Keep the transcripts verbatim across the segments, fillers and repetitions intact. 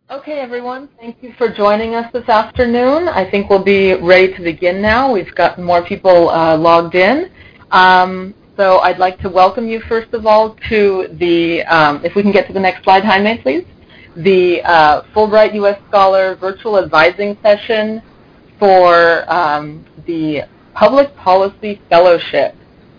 Okay, everyone, thank you for joining us this afternoon. I think we'll be ready to begin now. We've got more people uh, logged in. Um, so I'd like to welcome you, first of all, to the, um, if we can get to the next slide, Jaime, please, the uh, Fulbright U S Scholar Virtual Advising Session for um, the Public Policy Fellowship.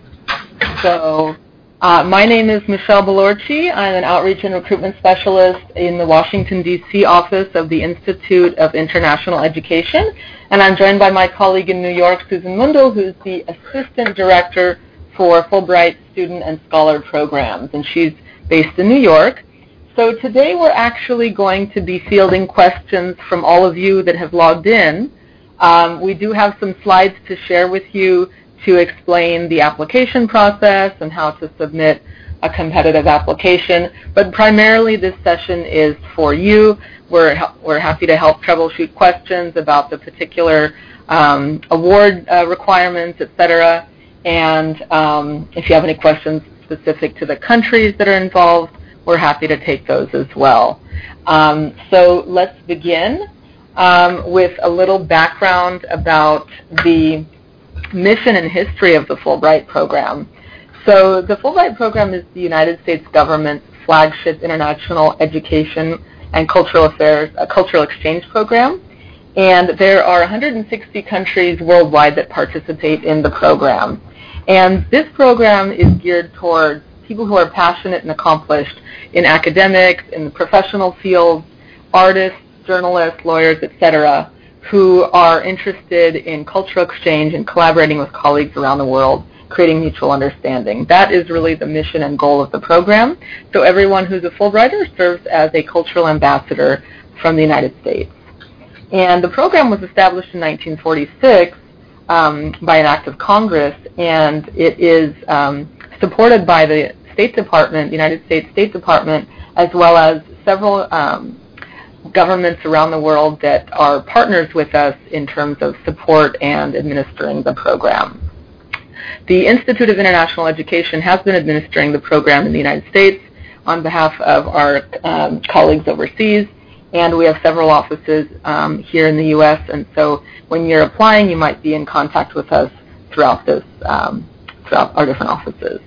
So uh, my name is Michelle Balorci. I'm an Outreach and Recruitment Specialist in the Washington, D C office of the Institute of International Education, and I'm joined by my colleague in New York, Susan Mundel, who's the Assistant Director for Fulbright Student and Scholar Programs, and she's based in New York. So today we're actually going to be fielding questions from all of you that have logged in. Um, we do have some slides to share with you to explain the application process and how to submit a competitive application. But primarily this session is for you. We're, we're happy to help troubleshoot questions about the particular um, award uh, requirements, et cetera. And um, if you have any questions specific to the countries that are involved, we're happy to take those as well. Um, so let's begin um, with a little background about the mission and history of the Fulbright program. So the Fulbright program is the United States government's flagship international education and cultural affairs, a cultural exchange program. And there are one hundred sixty countries worldwide that participate in the program. And this program is geared towards people who are passionate and accomplished in academics, in the professional fields, artists, journalists, lawyers, et cetera, who are interested in cultural exchange and collaborating with colleagues around the world, creating mutual understanding. That is really the mission and goal of the program. So everyone who's a Fulbrighter serves as a cultural ambassador from the United States. And the program was established in nineteen forty-six um, by an act of Congress, and it is um, supported by the State Department, the United States State Department, as well as several um, governments around the world that are partners with us in terms of support and administering the program. The Institute of International Education has been administering the program in the United States on behalf of our um, colleagues overseas, and we have several offices um, here in the U S, and so when you're applying, you might be in contact with us throughout this, um, throughout our different offices.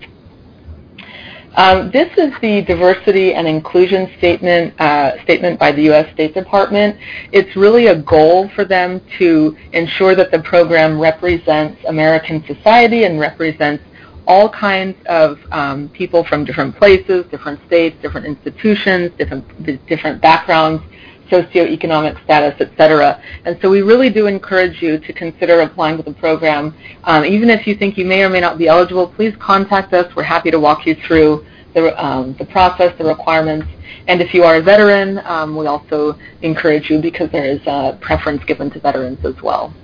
Um, this is the diversity and inclusion statement uh, statement by the U S State Department. It's really a goal for them to ensure that the program represents American society and represents all kinds of um, people from different places, different states, different institutions, different different backgrounds, socioeconomic status, et cetera. And so we really do encourage you to consider applying to the program. Um, even if you think you may or may not be eligible, please contact us. We're happy to walk you through the, um, the process, the requirements. And if you are a veteran, um, we also encourage you because there is a preference given to veterans as well.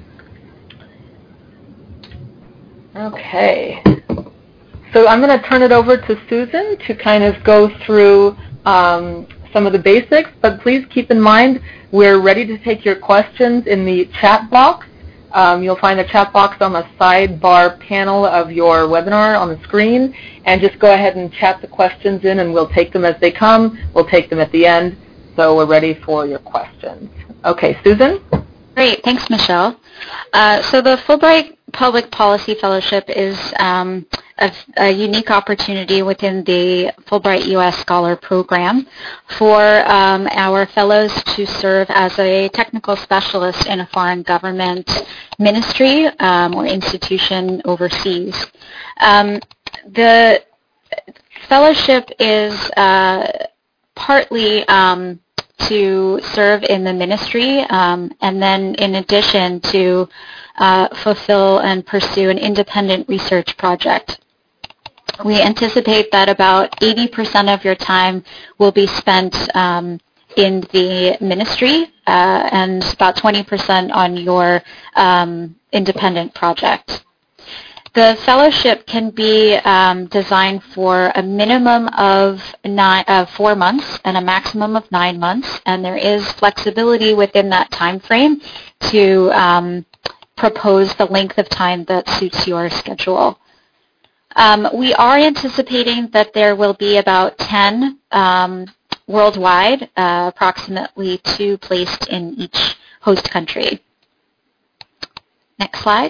Okay. So I'm going to turn it over to Susan to kind of go through um, some of the basics, but please keep in mind we're ready to take your questions in the chat box. Um, you'll find the chat box on the sidebar panel of your webinar on the screen, and just go ahead and chat the questions in and we'll take them as they come. We'll take them at the end, so we're ready for your questions. Okay, Susan? Great, thanks, Michelle. Uh, so the Fulbright Public Policy Fellowship is um, a, a unique opportunity within the Fulbright U S Scholar Program for um, our fellows to serve as a technical specialist in a foreign government ministry um, or institution overseas. Um, the fellowship is uh, partly um, to serve in the ministry, um, and then in addition to uh, fulfill and pursue an independent research project. We anticipate that about eighty percent of your time will be spent um, in the ministry uh, and about twenty percent on your um, independent project. The fellowship can be um, designed for a minimum of nine, uh, four months and a maximum of nine months, and there is flexibility within that time frame to um, propose the length of time that suits your schedule. Um, we are anticipating that there will be about ten um, worldwide, uh, approximately two placed in each host country. Next slide.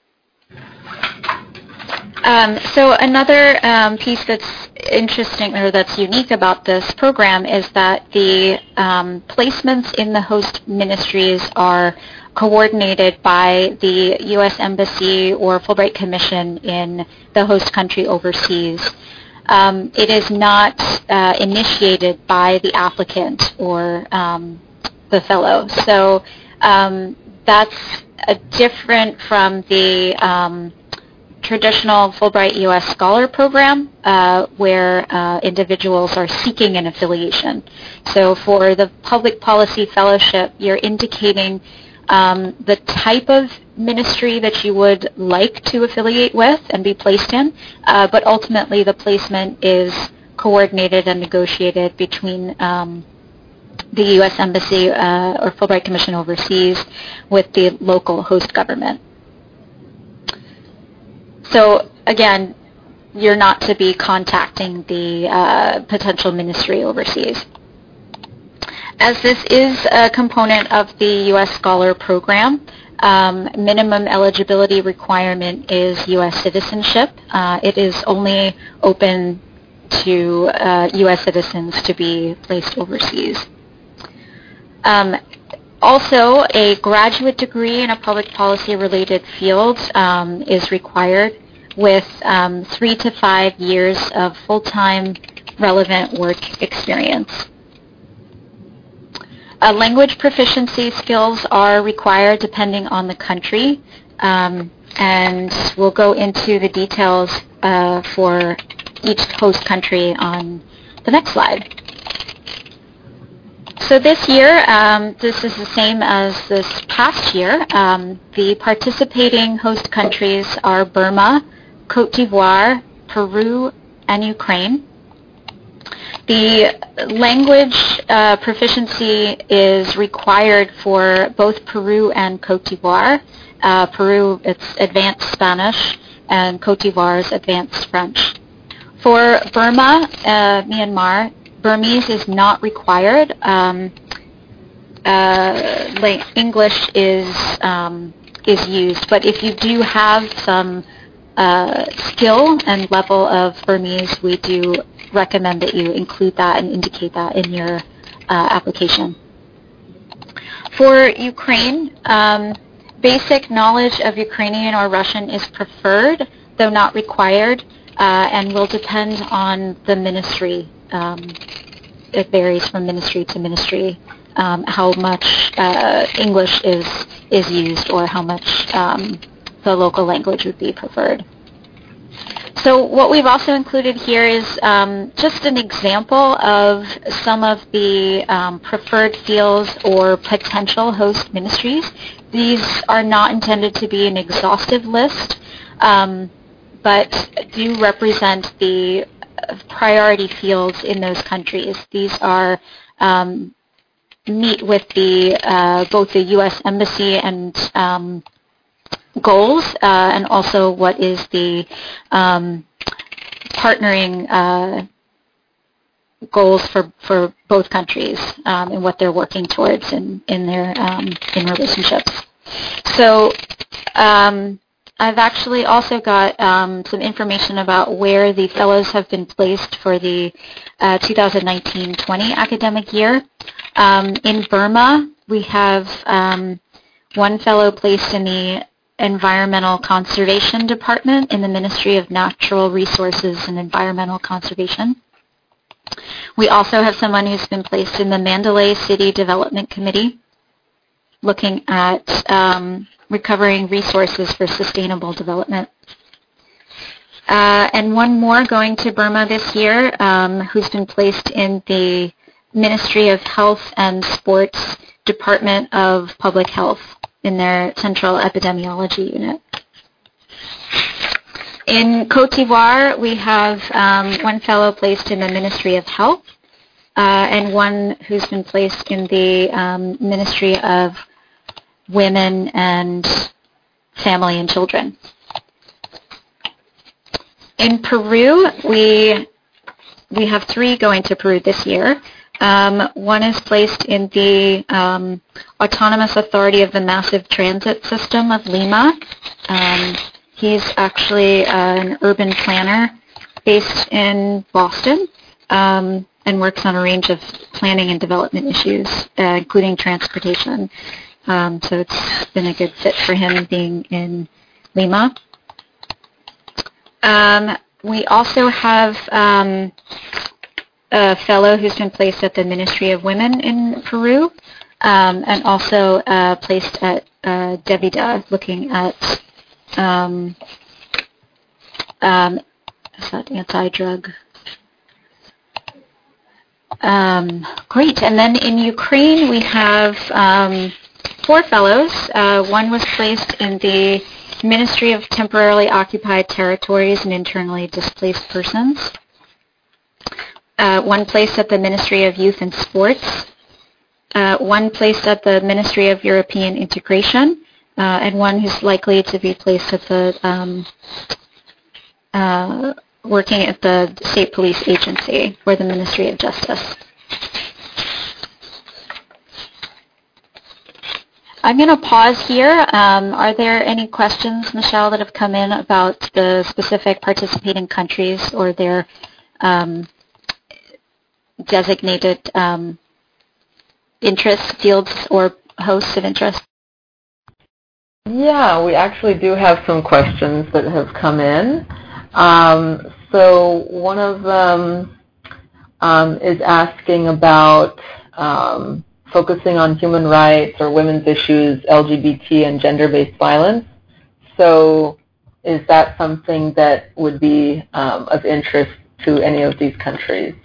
Um, so another um, piece that's interesting or that's unique about this program is that the um, placements in the host ministries are coordinated by the U S Embassy or Fulbright Commission in the host country overseas. Um, it is not uh, initiated by the applicant or um, the fellow. So um, that's uh, different from the um, traditional Fulbright U S Scholar Program, uh, where uh, individuals are seeking an affiliation. So for the Public Policy Fellowship, you're indicating um, the type of ministry that you would like to affiliate with and be placed in, uh, but ultimately the placement is coordinated and negotiated between um, the U S Embassy uh, or Fulbright Commission overseas with the local host government. So again, you're not to be contacting the uh, potential ministry overseas. As this is a component of the U S Scholar Program, um, minimum eligibility requirement is U S citizenship. Uh, it is only open to uh, U S citizens to be placed overseas. Um, Also, a graduate degree in a public policy-related field um, is required with um, three to five years of full-time relevant work experience. Uh, language proficiency skills are required depending on the country, um, and we'll go into the details uh, for each host country on the next slide. So this year, um, this is the same as this past year. Um, the participating host countries are Burma, Cote d'Ivoire, Peru, and Ukraine. The language uh, proficiency is required for both Peru and Cote d'Ivoire. Uh, Peru, it's advanced Spanish, and Cote d'Ivoire is advanced French. For Burma, uh, Myanmar, Burmese is not required. Um, uh, English is um, is used, but if you do have some uh, skill and level of Burmese, we do recommend that you include that and indicate that in your uh, application. For Ukraine, um, basic knowledge of Ukrainian or Russian is preferred, though not required, uh, and will depend on the ministry. Um, it varies from ministry to ministry um, how much uh, English is is used or how much um, the local language would be preferred. So what we've also included here is um, just an example of some of the um, preferred fields or potential host ministries. These are not intended to be an exhaustive list, um, but do represent the priority fields in those countries. These are um, meet with the uh, both the U S Embassy and um, goals, uh, and also what is the um, partnering uh, goals for, for both countries um, and what they're working towards in in their um, in relationships. So. Um, I've actually also got um, some information about where the fellows have been placed for the uh, twenty nineteen twenty academic year. Um, in Burma, we have um, one fellow placed in the Environmental Conservation Department in the Ministry of Natural Resources and Environmental Conservation. We also have someone who's been placed in the Mandalay City Development Committee, looking at um, recovering resources for sustainable development. Uh, and one more going to Burma this year, um, who's been placed in the Ministry of Health and Sports Department of Public Health in their Central Epidemiology Unit. In Cote d'Ivoire, we have um, one fellow placed in the Ministry of Health uh, and one who's been placed in the um, Ministry of Women and Family and Children. In Peru, we we have three going to Peru this year. Um, one is placed in the um, Autonomous Authority of the Massive Transit System of Lima. Um, he's actually uh, an urban planner based in Boston um, and works on a range of planning and development issues, uh, including transportation. Um, so it's been a good fit for him being in Lima. Um, we also have um, a fellow who's been placed at the Ministry of Women in Peru, um, and also uh, placed at uh, DEVIDA, looking at um, um, is that anti-drug? Um, great. And then in Ukraine, we have um, four fellows. Uh, one was placed in the Ministry of Temporarily Occupied Territories and Internally Displaced Persons. Uh, one placed at the Ministry of Youth and Sports. Uh, one placed at the Ministry of European Integration. Uh, and one who's likely to be placed at the um, uh, working at the State Police Agency or the Ministry of Justice. I'm going to pause here. Um, are there any questions, Michelle, that have come in about the specific participating countries or their um, designated um, interests, fields, or hosts of interest? Yeah, we actually do have some questions that have come in. Um, so one of them um, is asking about um, focusing on human rights or women's issues, L G B T and gender-based violence. So is that something that would be um, of interest to any of these countries?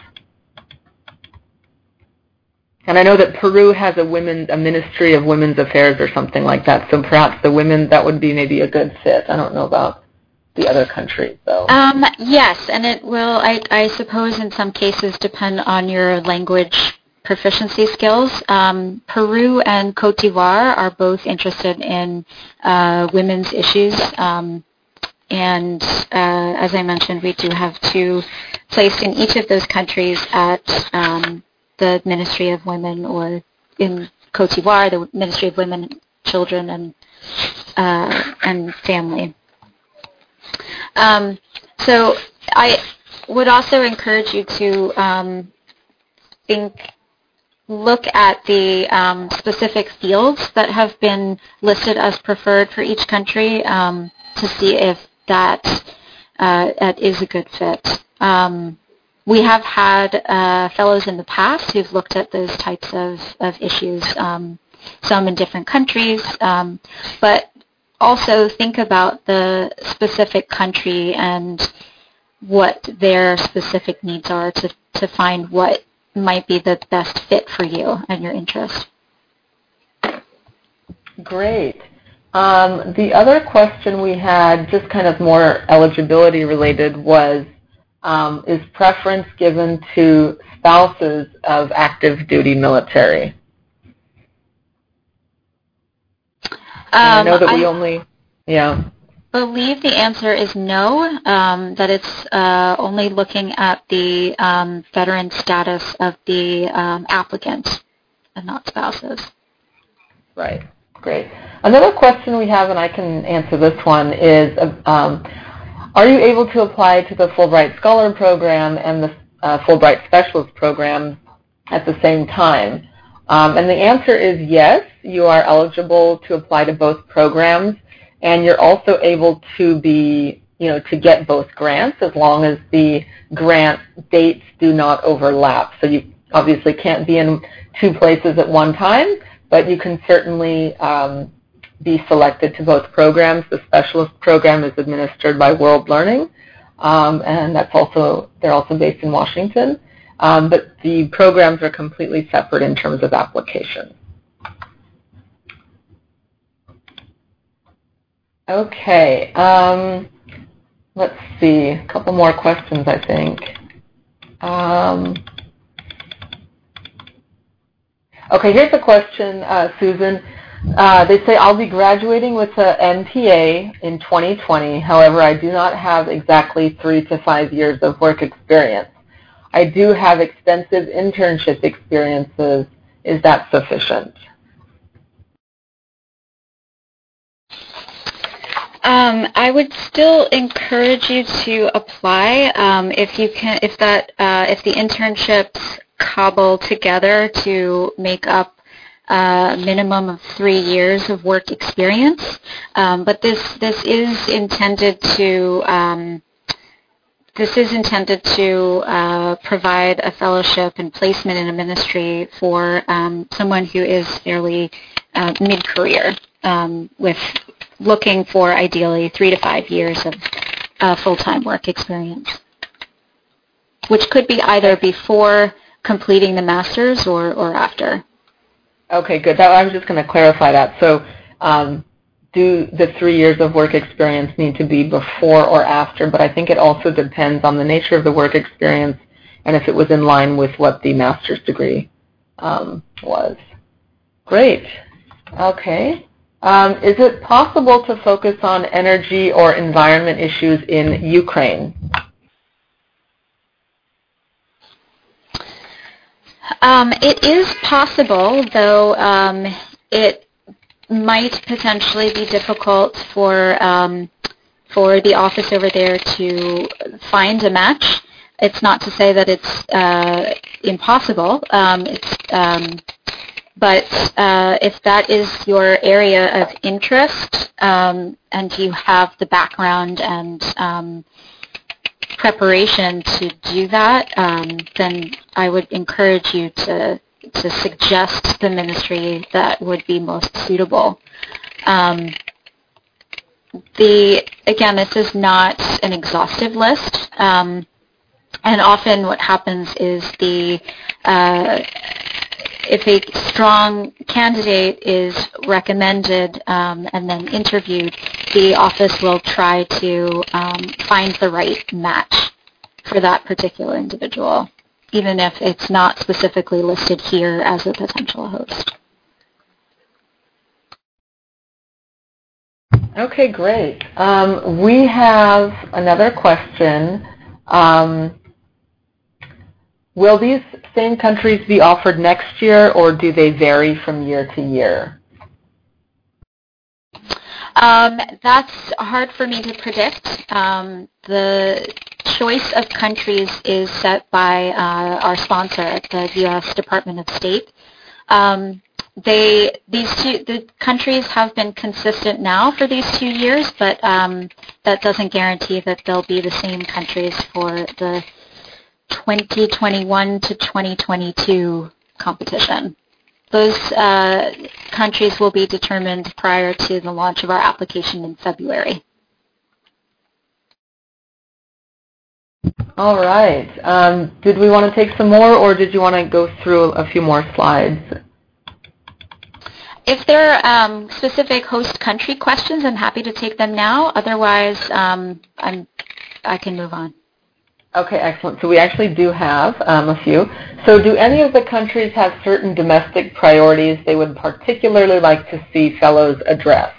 And I know that Peru has a women, a Ministry of Women's Affairs or something like that, so perhaps the women, that would be maybe a good fit. I don't know about the other countries, though. Um, yes, and it will, I, I suppose, in some cases depend on your language proficiency skills. Um, Peru and Cote d'Ivoire are both interested in uh, women's issues, um, and uh, as I mentioned, we do have two placed in each of those countries at um, the Ministry of Women, or in Cote d'Ivoire, the Ministry of Women, Children, and uh, and Family. Um, so I would also encourage you to um, think, look at the um, specific fields that have been listed as preferred for each country um, to see if that uh, that is a good fit. Um, We have had uh, fellows in the past who've looked at those types of, of issues, um, some in different countries, um, but also think about the specific country and what their specific needs are to, to find what might be the best fit for you and your interest. Great. Um, the other question we had, just kind of more eligibility related, was Um, is preference given to spouses of active duty military? Um, I know that we I only, yeah. believe the answer is no, um, that it's uh, only looking at the um, veteran status of the um, applicant and not spouses. Right, great. Another question we have, and I can answer this one, is um, are you able to apply to the Fulbright Scholar Program and the uh, Fulbright Specialist Program at the same time? Um, and the answer is yes, you are eligible to apply to both programs, and you're also able to be, you know, to get both grants as long as the grant dates do not overlap. So you obviously can't be in two places at one time, but you can certainly um, be selected to both programs. The specialist program is administered by World Learning, um, and that's also, they're also based in Washington. Um, but the programs are completely separate in terms of application. Okay, um, let's see, a couple more questions, I think. Um, okay, here's a question, uh, Susan. Uh, they say, I'll be graduating with an M P A in twenty twenty. However, I do not have exactly three to five years of work experience. I do have extensive internship experiences. Is that sufficient? Um, I would still encourage you to apply um, if you can, if that, uh, if the internships cobble together to make up a minimum of three years of work experience. Um, but this this is intended to um, this is intended to uh, provide a fellowship and placement in a ministry for um, someone who is fairly uh, mid-career, um, with looking for ideally three to five years of uh, full-time work experience, which could be either before completing the master's or, or after. Okay, good. That, I was just going to clarify that. So um, do the three years of work experience need to be before or after? But I think it also depends on the nature of the work experience and if it was in line with what the master's degree um, was. Great. Okay. Um, is it possible to focus on energy or environment issues in Ukraine? Um, it is possible, though um, it might potentially be difficult for um, for the office over there to find a match. It's not to say that it's uh, impossible. Um, it's um, But uh, if that is your area of interest um, and you have the background and um, preparation to do that, um, then I would encourage you to to suggest the ministry that would be most suitable. Um, the again, this is not an exhaustive list, um, and often what happens is the uh, if a strong candidate is recommended um, and then interviewed, the office will try to um, find the right match for that particular individual, even if it's not specifically listed here as a potential host. Okay, great. Um, we have another question. Um, Will these same countries be offered next year, or do they vary from year to year? Um, that's hard for me to predict. Um, the choice of countries is set by uh, our sponsor, the U S Department of State. Um, they these two the countries have been consistent now for these two years, but um, that doesn't guarantee that they'll be the same countries for the twenty twenty-one to twenty twenty-two competition. Those uh, countries will be determined prior to the launch of our application in February. All right. Um, did we want to take some more, or did you want to go through a few more slides? If there are um, specific host country questions, I'm happy to take them now. Otherwise, um, I'm, I can move on. Okay, excellent. So we actually do have um, a few. So do any of the countries have certain domestic priorities they would particularly like to see fellows address?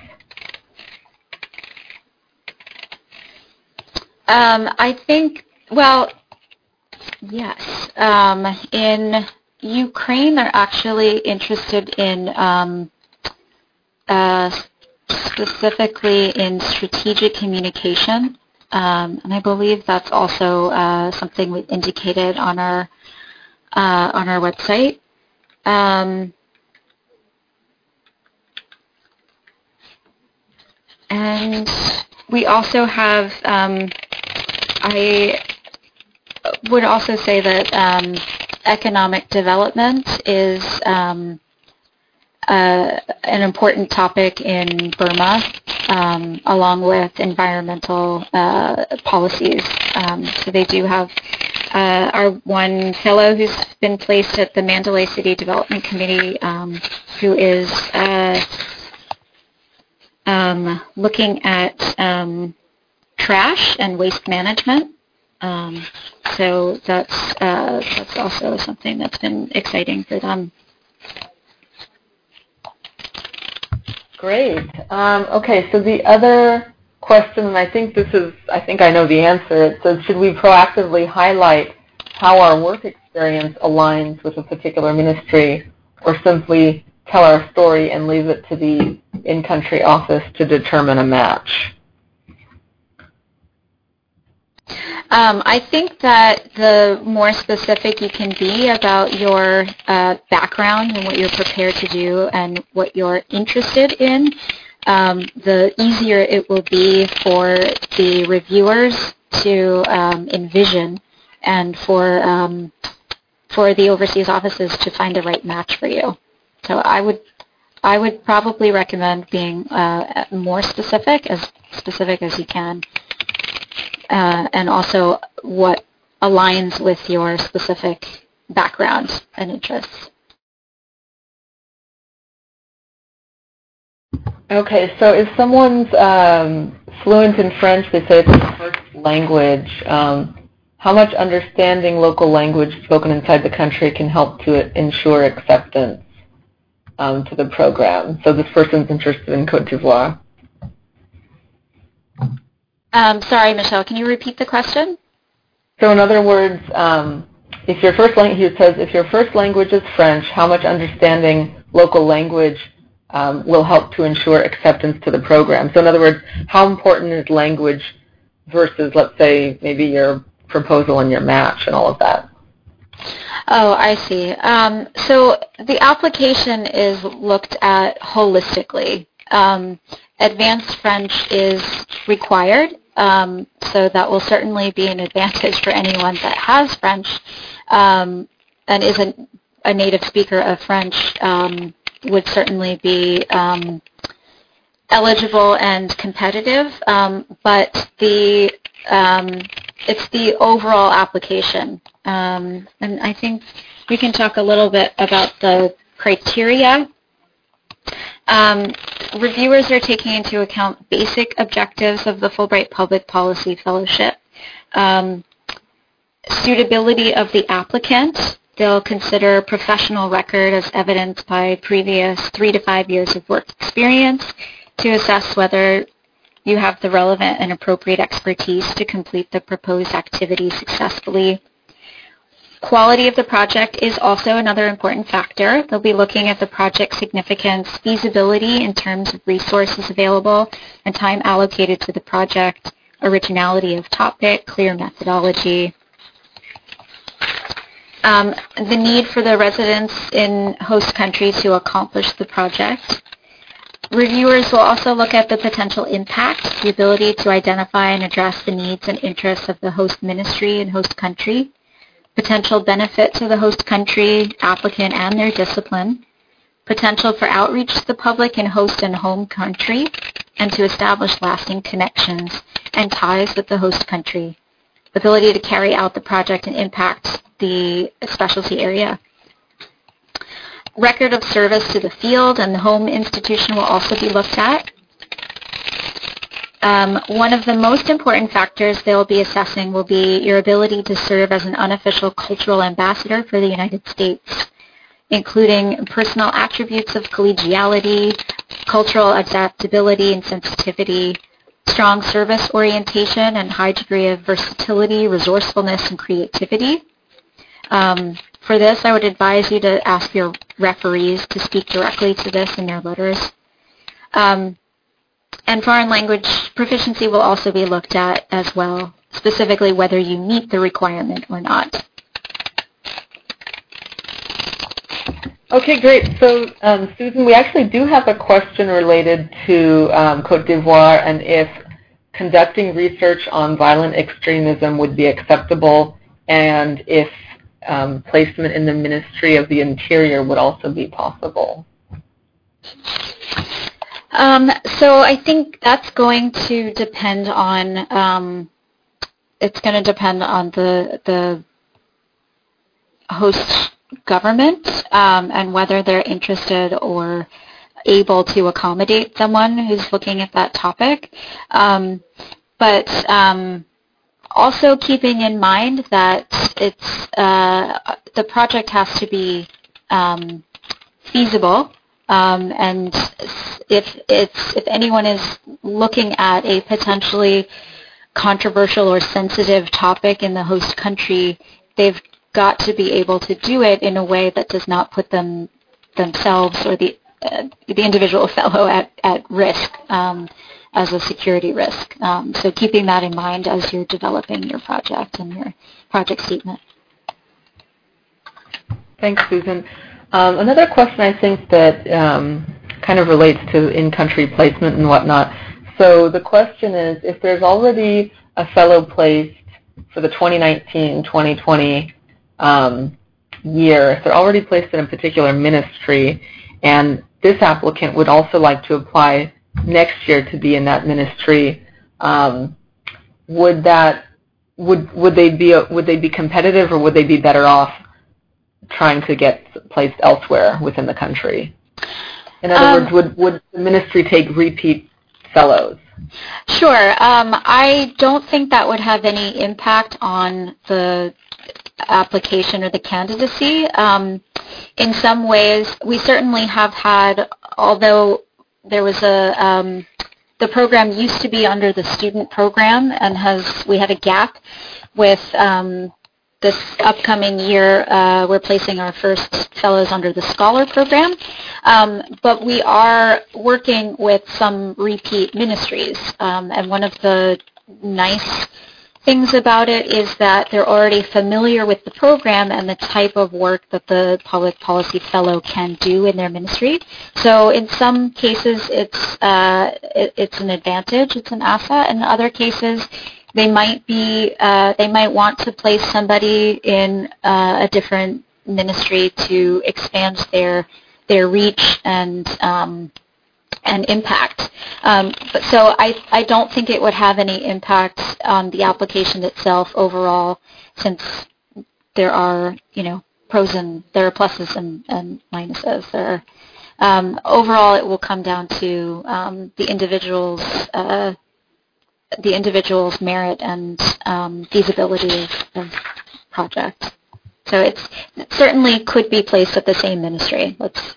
Um, I think, well, yes. Um, in Ukraine, they're actually interested in um, uh, specifically in strategic communication. Um, and I believe that's also uh, something we indicated on our uh, on our website. Um, and we also have. Um, I would also say that um, economic development is um, uh, an important topic in Burma. Um, along with environmental uh, policies. Um, so they do have uh, our one fellow who's been placed at the Mandalay City Development Committee, um, who is uh, um, looking at um, trash and waste management. Um, so that's uh, that's also something that's been exciting for them. Great. Um, okay, so the other question, and I think this is, I think I know the answer, it says, should we proactively highlight how our work experience aligns with a particular ministry, or simply tell our story and leave it to the in-country office to determine a match? Um, I think that the more specific you can be about your uh, background and what you're prepared to do and what you're interested in, um, the easier it will be for the reviewers to um, envision and for um, for the overseas offices to find the right match for you. So I would I would probably recommend being uh, more specific, as specific as you can. Uh, and also what aligns with your specific background and interests. Okay, so if someone's um, fluent in French, they say it's their first language, um, how much understanding local language spoken inside the country can help to ensure acceptance um, to the program? So this person's interested in Côte d'Ivoire. Um, sorry, Michelle, can you repeat the question? So in other words, um, if your first language, he says, if your first language is French, how much understanding local language um, will help to ensure acceptance to the program? So in other words, how important is language versus, let's say, maybe your proposal and your match and all of that? Oh, I see. Um, so the application is looked at holistically. Um, advanced French is required. Um, so that will certainly be an advantage for anyone that has French um, and isn't a native speaker of French, um, would certainly be um, eligible and competitive. Um, but the um, it's the overall application. Um, and I think we can talk a little bit about the criteria. Um, reviewers are taking into account basic objectives of the Fulbright Public Policy Fellowship. Um, suitability of the applicant. They'll consider professional record as evidenced by previous three to five years of work experience to assess whether you have the relevant and appropriate expertise to complete the proposed activity successfully. Quality of the project is also another important factor. They'll be looking at the project significance, feasibility in terms of resources available and time allocated to the project, originality of topic, clear methodology. Um, the need for the residents in host country to accomplish the project. Reviewers will also look at the potential impact, the ability to identify and address the needs and interests of the host ministry and host country, potential benefit to the host country, applicant, and their discipline, potential for outreach to the public in host and home country, and to establish lasting connections and ties with the host country, ability to carry out the project and impact the specialty area. Record of service to the field and the home institution will also be looked at. Um, one of the most important factors they'll be assessing will be your ability to serve as an unofficial cultural ambassador for the United States, including personal attributes of collegiality, cultural adaptability and sensitivity, strong service orientation and high degree of versatility, resourcefulness, and creativity. Um, for this, I would advise you to ask your referees to speak directly to this in their letters. Um, And foreign language proficiency will also be looked at as well, specifically whether you meet the requirement or not. Okay, great. So, um, Susan, we actually do have a question related to um, Côte d'Ivoire and if conducting research on violent extremism would be acceptable and if um, placement in the Ministry of the Interior would also be possible. Um, so I think that's going to depend on, um, it's going to depend on the, the host government um, and whether they're interested or able to accommodate someone who's looking at that topic. Um, but um, also keeping in mind that it's, uh, the project has to be um, feasible. Um, and if it's if anyone is looking at a potentially controversial or sensitive topic in the host country, they've got to be able to do it in a way that does not put them themselves or the uh, the individual fellow at, at risk um, as a security risk. Um, so keeping that in mind as you're developing your project and your project statement. Thanks, Susan. Um, another question I think that um, kind of relates to in-country placement and whatnot. So the question is, if there's already a fellow placed for the twenty nineteen twenty twenty um, year, if they're already placed in a particular ministry, and this applicant would also like to apply next year to be in that ministry, um, would that would would they be would they be competitive, or would they be better off trying to get placed elsewhere within the country? In other um, words, would would the ministry take repeat fellows? Sure. Um, I don't think that would have any impact on the application or the candidacy. Um, in some ways, we certainly have had, although there was a, um, the program used to be under the student program, and has, we had a gap with um, this upcoming year, uh, we're placing our first fellows under the Scholar program, um, but we are working with some repeat ministries, um, and one of the nice things about it is that they're already familiar with the program and the type of work that the public policy fellow can do in their ministry. So in some cases, it's uh, it, it's an advantage, it's an asset. In other cases, they might be uh, they might want to place somebody in uh, a different ministry to expand their their reach and um, and impact. Um, but so I, I don't think it would have any impact on the application itself overall, since there are, you know, pros and there are pluses and, and minuses. There are, um, overall, it will come down to um, the individual's uh, the individual's merit and um, feasibility of, of project. So it's, it certainly could be placed at the same ministry. Let's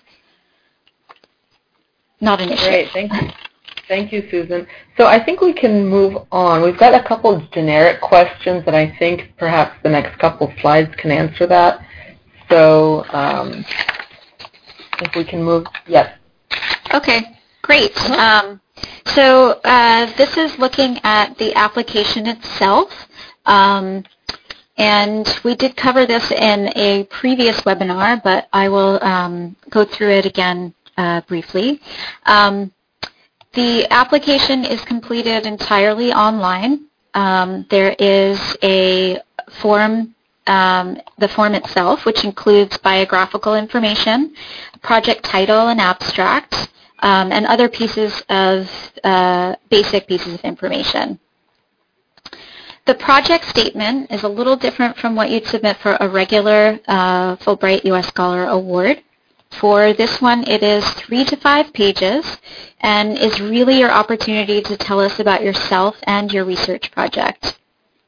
Not an issue. Great, thank you. Thank you, Susan. So I think we can move on. We've got a couple of generic questions that I think perhaps the next couple slides can answer that. So um, if we can move, yes. Okay, great. Um, so uh, this is looking at the application itself. Um, and we did cover this in a previous webinar, but I will um, go through it again Uh, briefly. Um, the application is completed entirely online. Um, there is a form, um, the form itself, which includes biographical information, project title and abstract, um, and other pieces of uh, basic pieces of information. The project statement is a little different from what you'd submit for a regular uh, Fulbright U S Scholar Award. For this one, it is three to five pages and is really your opportunity to tell us about yourself and your research project.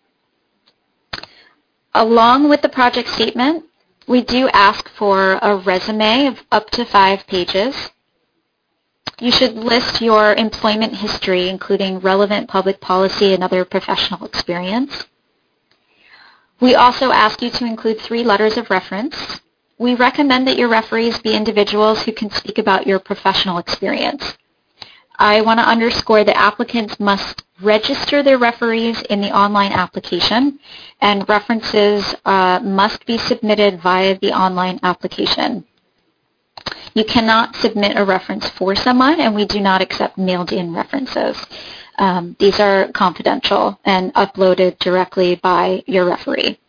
Along with the project statement, we do ask for a resume of up to five pages. You should list your employment history, including relevant public policy and other professional experience. We also ask you to include three letters of reference. We recommend that your referees be individuals who can speak about your professional experience. I want to underscore that applicants must register their referees in the online application, and references uh, must be submitted via the online application. You cannot submit a reference for someone, and we do not accept mailed-in references. Um, these are confidential and uploaded directly by your referee.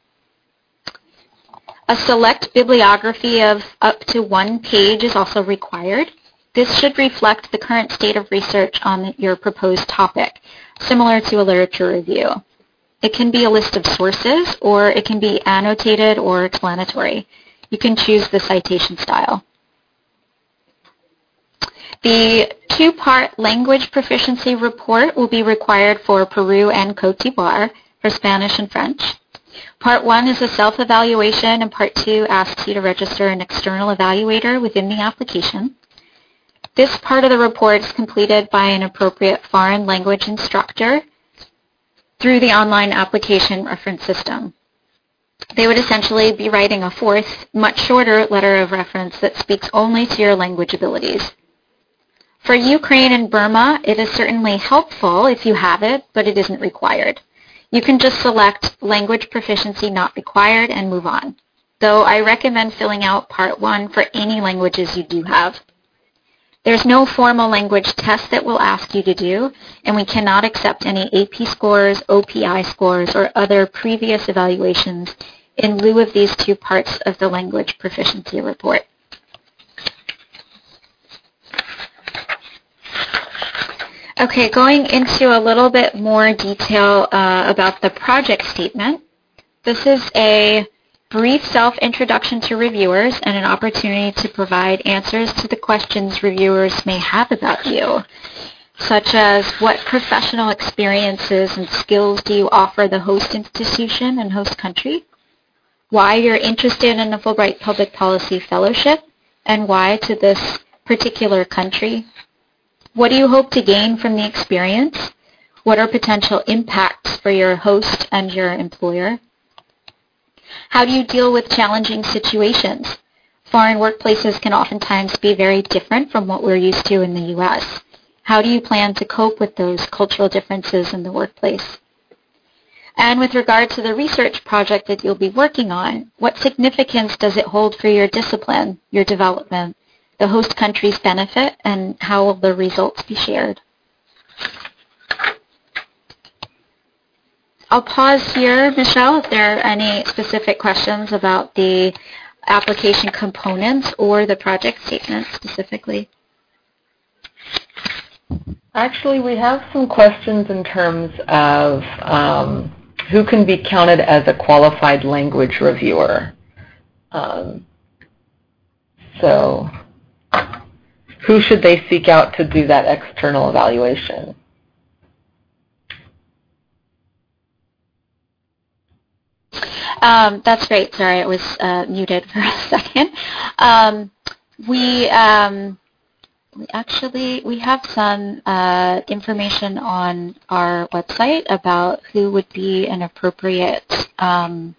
A select bibliography of up to one page is also required. This should reflect the current state of research on your proposed topic, similar to a literature review. It can be a list of sources, or it can be annotated or explanatory. You can choose the citation style. The two-part language proficiency report will be required for Peru and Cote d'Ivoire, for Spanish and French. Part one is a self-evaluation, and Part two asks you to register an external evaluator within the application. This part of the report is completed by an appropriate foreign language instructor through the online application reference system. they would essentially be writing a fourth, much shorter letter of reference that speaks only to your language abilities. For Ukraine and Burma, it is certainly helpful if you have it, but it isn't required. You can just select language proficiency not required and move on, though I recommend filling out part one for any languages you do have. There's no formal language test that we'll ask you to do, and we cannot accept any A P scores, O P I scores, or other previous evaluations in lieu of these two parts of the language proficiency report. Okay, going into a little bit more detail uh, about the project statement. This is a brief self-introduction to reviewers and an opportunity to provide answers to the questions reviewers may have about you, such as what professional experiences and skills do you offer the host institution and host country, why you're interested in a Fulbright Public Policy Fellowship, and why to this particular country. What do you hope to gain from the experience? What are potential impacts for your host and your employer? How do you deal with challenging situations? Foreign workplaces can oftentimes be very different from what we're used to in the U S. How do you plan to cope with those cultural differences in the workplace? And with regard to the research project that you'll be working on, what significance does it hold for your discipline, your development, the host country's benefit, and how will the results be shared? I'll pause here, Michelle, if there are any specific questions about the application components or the project statement specifically. Actually, we have some questions in terms of um, who can be counted as a qualified language reviewer. Um, so who should they seek out to do that external evaluation? Um, that's great. Sorry, it was uh, muted for a second. Um, we, um, we actually we have some uh, information on our website about who would be an appropriate um,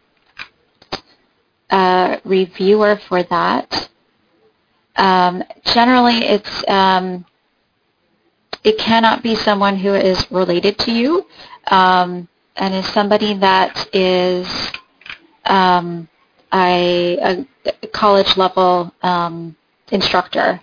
uh, reviewer for that. Um, generally, it's um, it cannot be someone who is related to you um, and is somebody that is um, a, a college-level um, instructor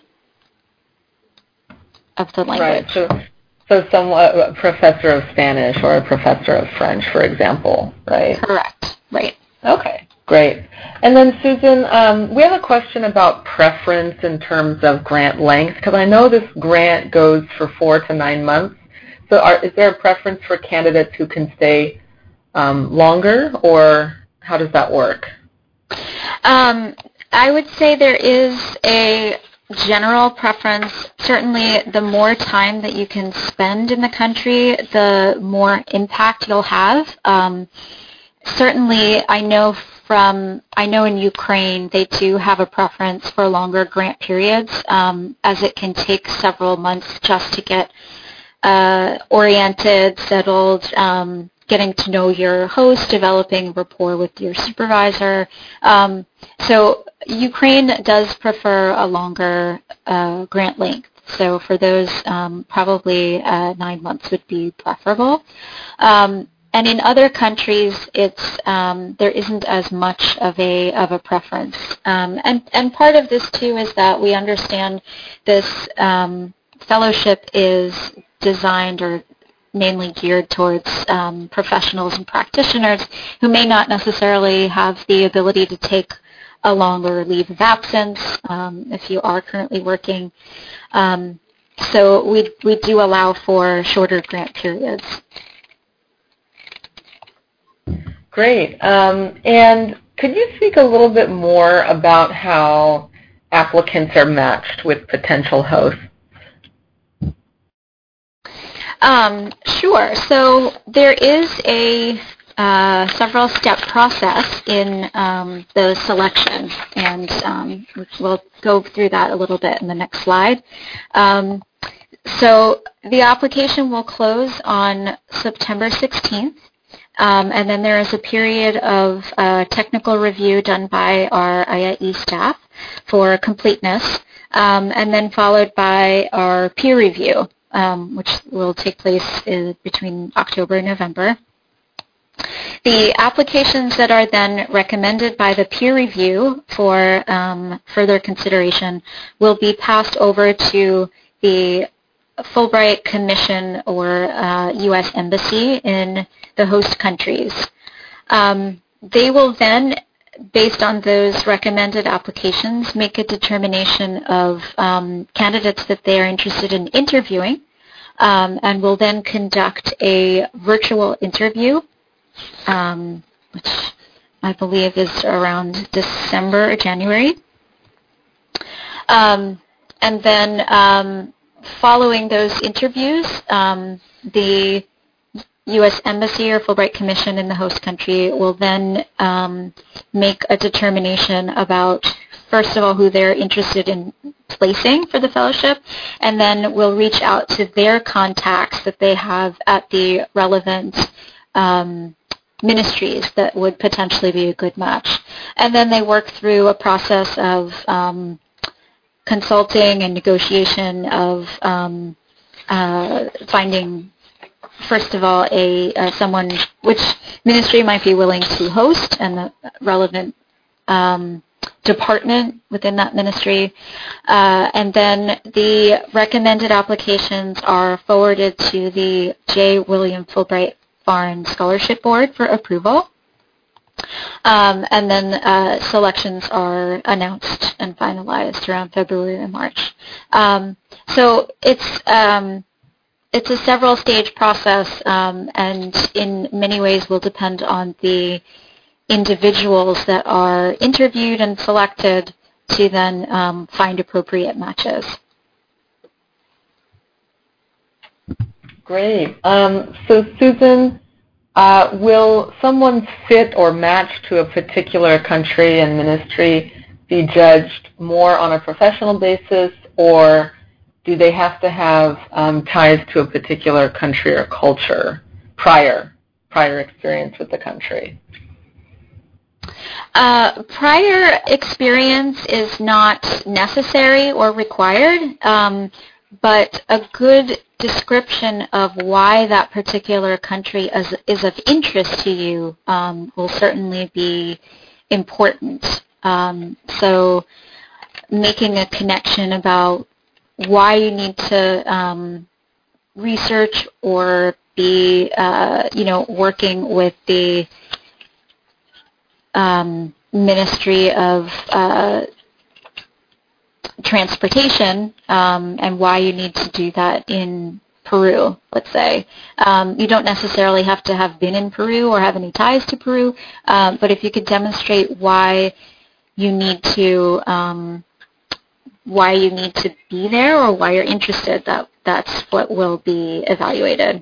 of the language. Right. So, so some a professor of Spanish or a professor of French, for example, right? Correct. Right. Okay. Great. And then, Susan, um, we have a question about preference in terms of grant length, because I know this grant goes for four to nine months. So are, is there a preference for candidates who can stay um, longer, or how does that work? Um, I would say there is a general preference. Certainly, the more time that you can spend in the country, the more impact you'll have. Um, certainly, I know from, I know in Ukraine they do have a preference for longer grant periods, um, as it can take several months just to get uh, oriented, settled, um, getting to know your host, developing rapport with your supervisor. Um, so Ukraine does prefer a longer uh, grant length. So for those, um, probably uh, nine months would be preferable. Um, and in other countries, it's um, there isn't as much of a of a preference. Um, and and part of this too is that we understand this um, fellowship is designed or mainly geared towards um, professionals and practitioners who may not necessarily have the ability to take a longer leave of absence um, if you are currently working. Um, so we, we do allow for shorter grant periods. Great. Um, and could you speak a little bit more about how applicants are matched with potential hosts? Um, sure. So there is a uh, several-step process in um, the selection, and um, we'll go through that a little bit in the next slide. Um, so the application will close on September sixteenth, Um, and then there is a period of uh, technical review done by our I A E staff for completeness, um, and then followed by our peer review, um, which will take place in between October and November. The applications that are then recommended by the peer review for um, further consideration will be passed over to the Fulbright Commission or uh, U S Embassy in the host countries. Um, they will then, based on those recommended applications, make a determination of um, candidates that they are interested in interviewing, um, and will then conduct a virtual interview, um, which I believe is around December or January. Um, and then um, following those interviews, um, the U S Embassy or Fulbright Commission in the host country will then um, make a determination about, first of all, who they're interested in placing for the fellowship, and then will reach out to their contacts that they have at the relevant um, ministries that would potentially be a good match. And then they work through a process of um, consulting and negotiation of um, uh, finding, first of all, a uh, someone which ministry might be willing to host and the relevant um, department within that ministry. Uh, and then the recommended applications are forwarded to the J. William Fulbright Foreign Scholarship Board for approval. Um, and then uh, selections are announced and finalized around February and March. Um, so it's um, it's a several stage process, um, and in many ways will depend on the individuals that are interviewed and selected to then um, find appropriate matches. Great. Um, so Susan, uh, will someone's fit or match to a particular country and ministry be judged more on a professional basis, or do they have to have um, ties to a particular country or culture prior, prior experience with the country? Uh, prior experience is not necessary or required, um, but a good description of why that particular country is, is of interest to you um, will certainly be important. Um, so making a connection about why you need to um, research or be, uh, you know, working with the um, Ministry of uh, Transportation, um, and why you need to do that in Peru, let's say. Um, you don't necessarily have to have been in Peru or have any ties to Peru, um, but if you could demonstrate why you need to um, why you need to be there or why you're interested, that that's what will be evaluated.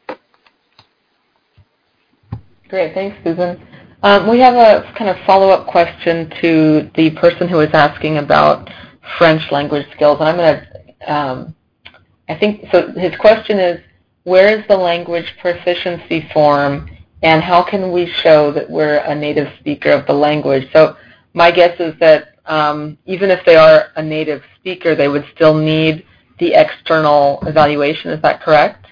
Great, thanks, Susan. Um, we have a kind of follow-up question to the person who was asking about French language skills, and I'm going to, um, I think, so his question is, where is the language proficiency form, and how can we show that we're a native speaker of the language? So my guess is that um, even if they are a native speaker, they would still need the external evaluation. Is that correct?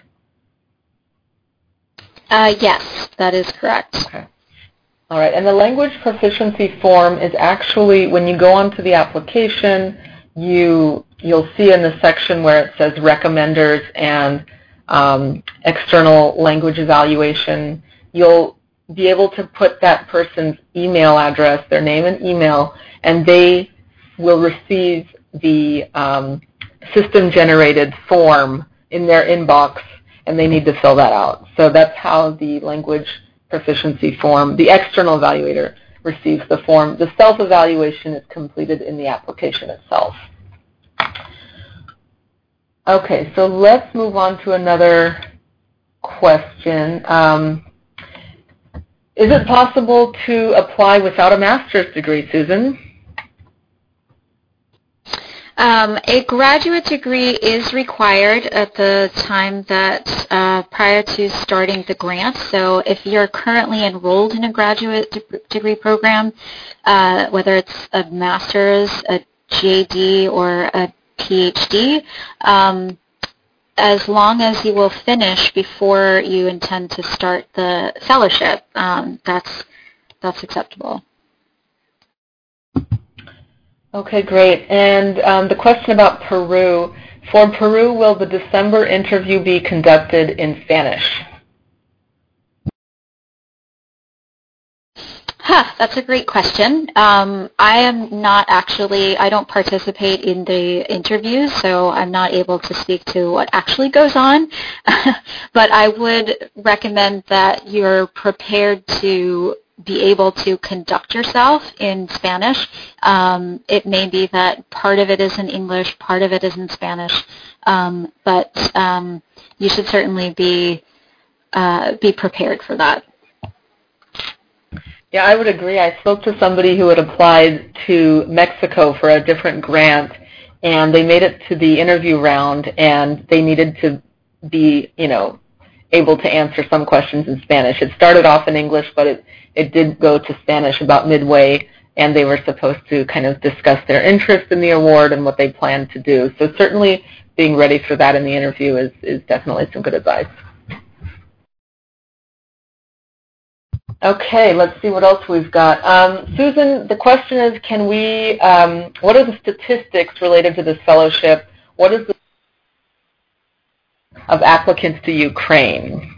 Uh, yes, that is correct. Okay. All right, and the language proficiency form is actually, when you go onto the application, you, you'll see in the section where it says recommenders and um, external language evaluation, you'll be able to put that person's email address, their name and email, and they will receive the um, system-generated form in their inbox, and they need to fill that out. So that's how the language proficiency form, the external evaluator receives the form. The self-evaluation is completed in the application itself. Okay, so let's move on to another question. Um, is it possible to apply without a master's degree, Susan? Um, a graduate degree is required at the time that uh, prior to starting the grant. So if you're currently enrolled in a graduate de- degree program, uh, whether it's a master's, a G A D, or a P H D, um, as long as you will finish before you intend to start the fellowship, um, that's that's acceptable. Okay, great. And um, the question about Peru. For Peru, will the December interview be conducted in Spanish? Huh, that's a great question. Um, I am not actually, I don't participate in the interviews, so I'm not able to speak to what actually goes on. But I would recommend that you're prepared to be able to conduct yourself in Spanish. Um, it may be that part of it is in English, part of it is in Spanish, um, but um, you should certainly be uh, be prepared for that. Yeah, I would agree. I spoke to somebody who had applied to Mexico for a different grant, and they made it to the interview round, and they needed to be, you know, able to answer some questions in Spanish. It started off in English, but it, it did go to Spanish about midway, and they were supposed to kind of discuss their interest in the award and what they planned to do. So certainly being ready for that in the interview is, is definitely some good advice. Okay, let's see what else we've got. Um, Susan, the question is, can we, um, what are the statistics related to this fellowship? What is the of applicants to Ukraine?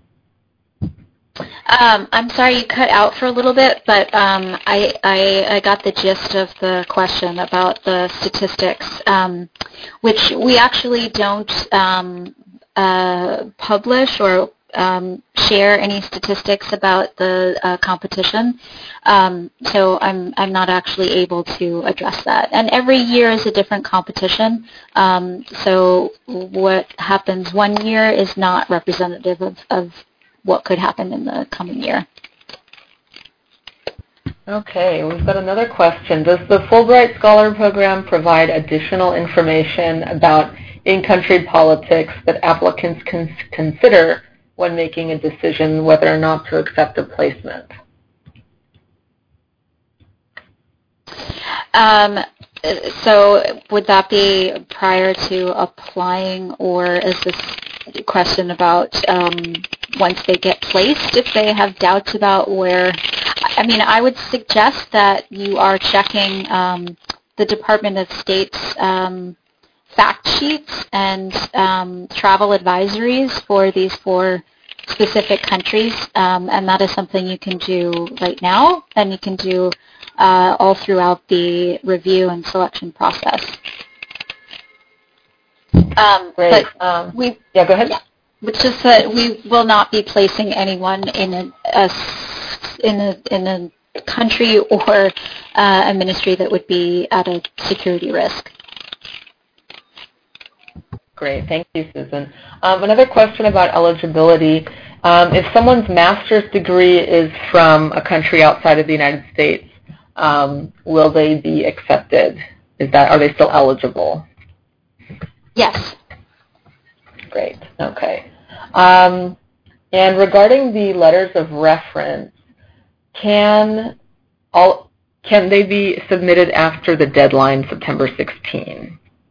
Um, I'm sorry, you cut out for a little bit, but um, I, I, I got the gist of the question about the statistics, um, which we actually don't um, uh, publish or um, share any statistics about the uh, competition. Um, so I'm, I'm not actually able to address that. And every year is a different competition. Um, so what happens one year is not representative of, of what could happen in the coming year. Okay, we've got another question. Does the Fulbright Scholar Program provide additional information about in-country politics that applicants can consider when making a decision whether or not to accept a placement? Um, so would that be prior to applying, or is this question about um, once they get placed, if they have doubts about where? I mean, I would suggest that you are checking um, the Department of State's um, fact sheets and um, travel advisories for these four specific countries, um, and that is something you can do right now, and you can do uh, all throughout the review and selection process. Um, Great. But um, we, yeah, go ahead. Yeah, which is that we will not be placing anyone in a, a in a in a country or uh, a ministry that would be at a security risk. Great. Thank you, Susan. Um, another question about eligibility. Um, if someone's master's degree is from a country outside of the United States, um, will they be accepted? Is that, are they still eligible? Yes. Great. Okay. Um, and regarding the letters of reference, can all can they be submitted after the deadline, September sixteenth?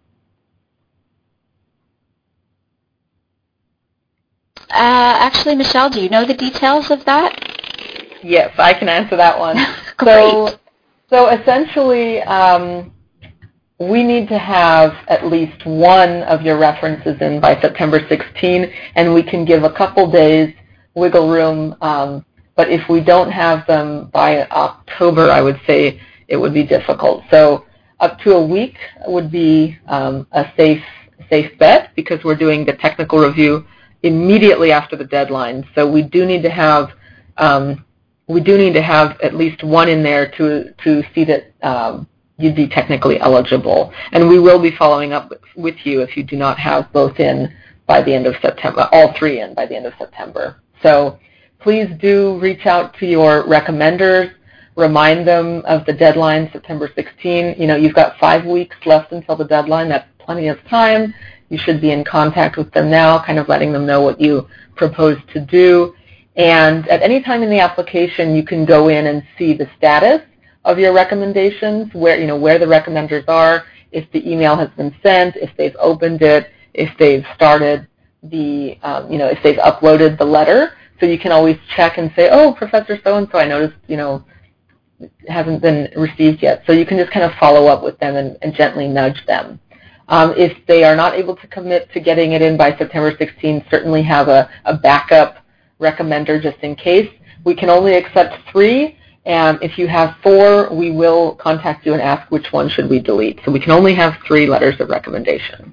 Uh, actually, Michelle, do you know the details of that? Yes, I can answer that one. Great. So, so essentially, um, we need to have at least one of your references in by September sixteenth, and we can give a couple days wiggle room. Um, but if we don't have them by October, I would say it would be difficult. So up to a week would be um, a safe safe bet, because we're doing the technical review immediately after the deadline. So we do need to have um, we do need to have at least one in there to to see that um, you'd be technically eligible. And we will be following up with you if you do not have both in by the end of September, all three in by the end of September. So please do reach out to your recommenders. remind them of the deadline, September sixteenth. You know, you've got five weeks left until the deadline. That's plenty of time. You should be in contact with them now, kind of letting them know what you propose to do. And at any time in the application, you can go in and see the status of your recommendations, where, you know, where the recommenders are, if the email has been sent, if they've opened it, if they've started the, um, you know, if they've uploaded the letter. So you can always check and say, oh, Professor so-and-so, I noticed, you know, hasn't been received yet. So you can just kind of follow up with them and, and gently nudge them. Um, if they are not able to commit to getting it in by September sixteenth, certainly have a, a backup recommender just in case. We can only accept three, and if you have four, we will contact you and ask which one should we delete. So we can only have three letters of recommendation.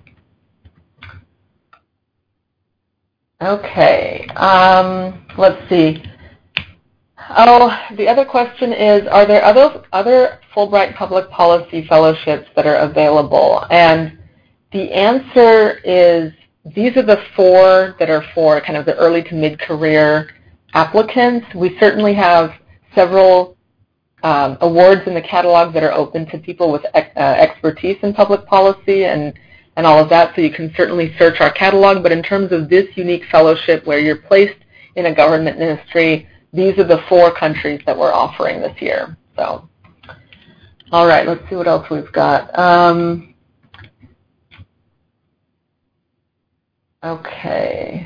Okay, um, let's see. Oh, the other question is, are there other, other Fulbright Public Policy Fellowships that are available? And the answer is, these are the four that are for kind of the early to mid-career applicants. We certainly have several um, awards in the catalog that are open to people with uh, expertise in public policy and, and all of that, so you can certainly search our catalog. But in terms of this unique fellowship where you're placed in a government ministry, these are the four countries that we're offering this year. So, all right, let's see what else we've got. Um, Okay.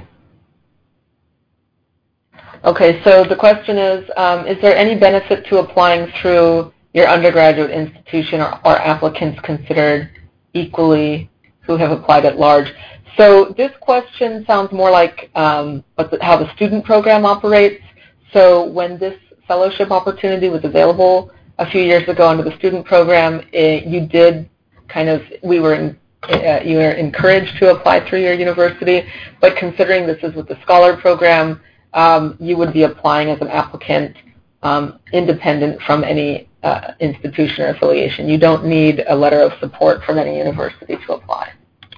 Okay, so the question is, um, is there any benefit to applying through your undergraduate institution, or are applicants considered equally who have applied at large? So this question sounds more like um, what the, how the student program operates. So when this fellowship opportunity was available a few years ago under the student program, it, you did kind of, we were in Uh, you are encouraged to apply through your university, but considering this is with the Scholar Program, um, you would be applying as an applicant um, independent from any uh, institution or affiliation. You don't need a letter of support from any university to apply.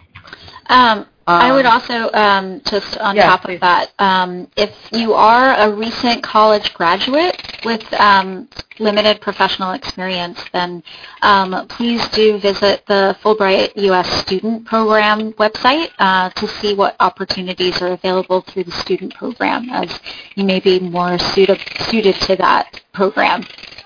Um, I would also, um, just on yeah, top please. of that, um, if you are a recent college graduate with um, limited professional experience, then um, please do visit the Fulbright U S Student Program website uh, to see what opportunities are available through the student program, as you may be more suited, suited to that program.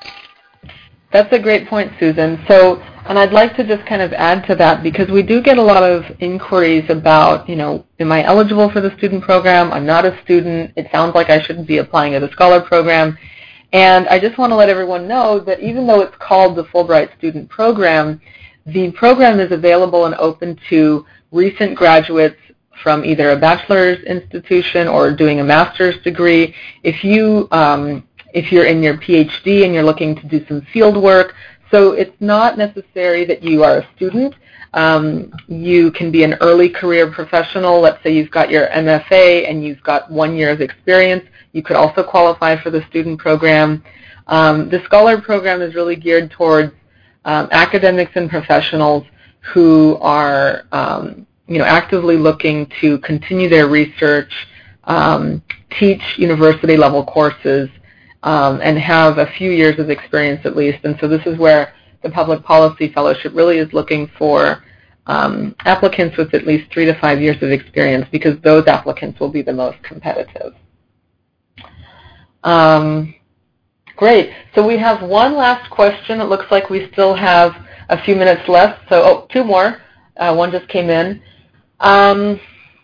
That's a great point, Susan. So, and I'd like to just kind of add to that, because we do get a lot of inquiries about, you know, am I eligible for the student program? I'm not a student. It sounds like I shouldn't be applying to the Scholar Program. And I just want to let everyone know that even though it's called the Fulbright Student Program, the program is available and open to recent graduates from either a bachelor's institution or doing a master's degree. If you um, if you're in your PhD and you're looking to do some field work, so it's not necessary that you are a student. Um, you can be an early career professional. Let's say you've got your M F A and you've got one year of experience. You could also qualify for the student program. Um, the Scholar Program is really geared towards um, academics and professionals who are um, you know, actively looking to continue their research, um, teach university-level courses, um, and have a few years of experience at least. And so this is where the Public Policy Fellowship really is looking for um, applicants with at least three to five years of experience, because those applicants will be the most competitive. Um, great. So we have one last question. It looks like we still have a few minutes left. So, oh, two more. Uh, one just came in. Um,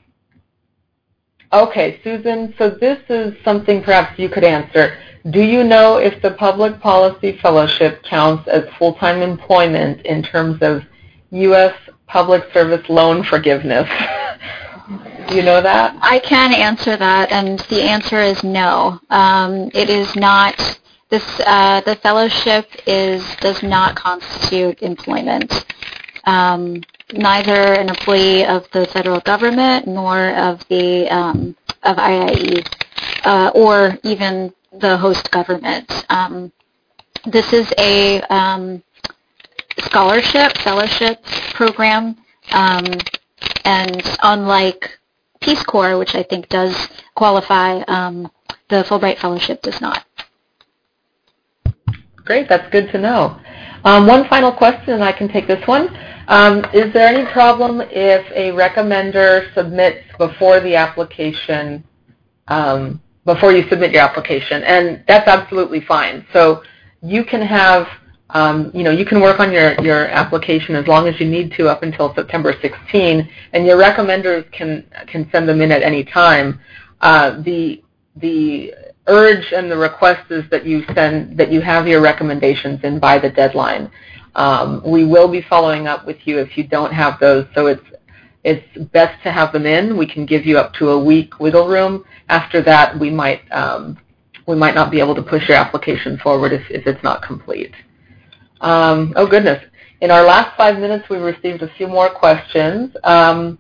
okay, Susan, so this is something perhaps you could answer. Do you know if the Public Policy Fellowship counts as full-time employment in terms of U S public service loan forgiveness? Do you know that? I can answer that, and the answer is no. Um, it is not. This uh, the fellowship is does not constitute employment. Um, neither an employee of the federal government nor of the um, of I I E uh, or even the host government. Um, this is a um, scholarship fellowship program, um, and unlike Peace Corps, which I think does qualify, um, the Fulbright Fellowship does not. Great, that's good to know. Um, one final question, and I can take this one. Um, is there any problem if a recommender submits before the application, um, before you submit your application? And that's absolutely fine. So you can have, um, you know, you can work on your, your application as long as you need to up until September sixteenth, and your recommenders can can send them in at any time. Uh, the the urge and the request is that you send that you have your recommendations in by the deadline. Um, we will be following up with you if you don't have those, so it's it's best to have them in. We can give you up to a week wiggle room. After that, we might um, we might not be able to push your application forward if, if it's not complete. Um, oh goodness! In our last five minutes, we received a few more questions. Um,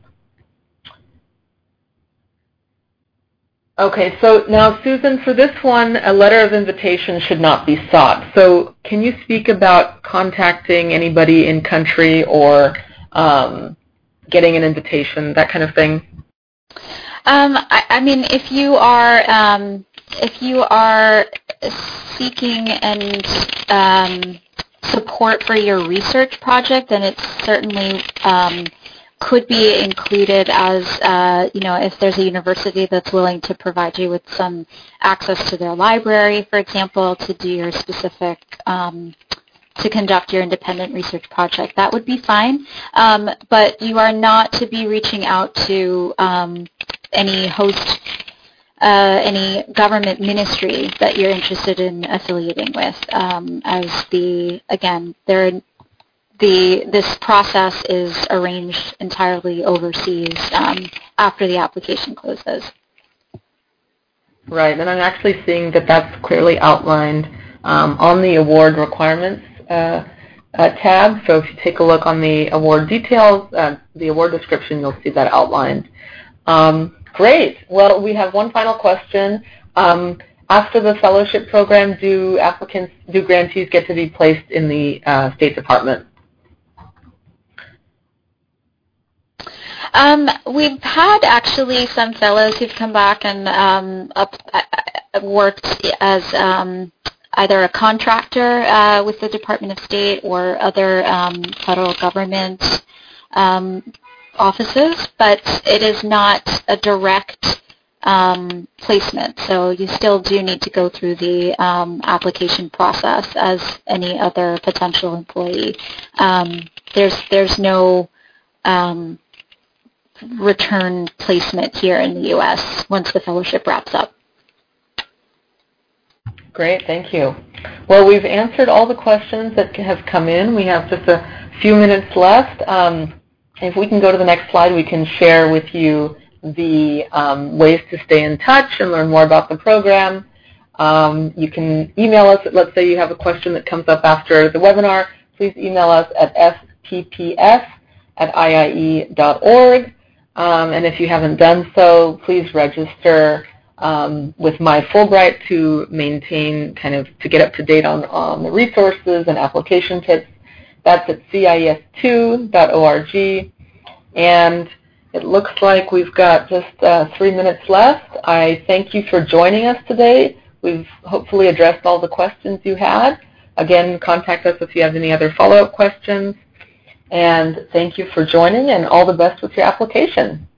Okay, so now, Susan, for this one, a letter of invitation should not be sought. So can you speak about contacting anybody in country or um, getting an invitation, that kind of thing? Um, I, I mean, if you are um, if you are seeking and um, support for your research project, then it's certainly um, could be included as, uh, you know, if there's a university that's willing to provide you with some access to their library, for example, to do your specific, um, to conduct your independent research project, that would be fine. Um, but you are not to be reaching out to um, any host, uh, any government ministry that you're interested in affiliating with, um, as the, again, there The, this process is arranged entirely overseas um, after the application closes. Right, and I'm actually seeing that that's clearly outlined um, on the award requirements uh, uh, tab. So if you take a look on the award details, uh, the award description, you'll see that outlined. Um, great. Well, we have one final question. Um, after the fellowship program, do applicants, do grantees get to be placed in the uh, State Department? Um, we've had actually some fellows who've come back and um, up, uh, worked as um, either a contractor uh, with the Department of State or other um, federal government um, offices, but it is not a direct um, placement. So you still do need to go through the um, application process as any other potential employee. Um, there's there's no um, return placement here in the U S once the fellowship wraps up. Great, thank you. Well, we've answered all the questions that have come in. We have just a few minutes left. Um, if we can go to the next slide, we can share with you the um, ways to stay in touch and learn more about the program. Um, you can email us. Let's say you have a question that comes up after the webinar. Please email us at s p p s at i i e dot org. Um, and if you haven't done so, please register um, with My Fulbright to maintain, kind of, to get up to date on, on the resources and application kits. That's at c i s two dot org. And it looks like we've got just uh, three minutes left. I thank you for joining us today. We've hopefully addressed all the questions you had. Again, contact us if you have any other follow-up questions. And thank you for joining, and all the best with your application.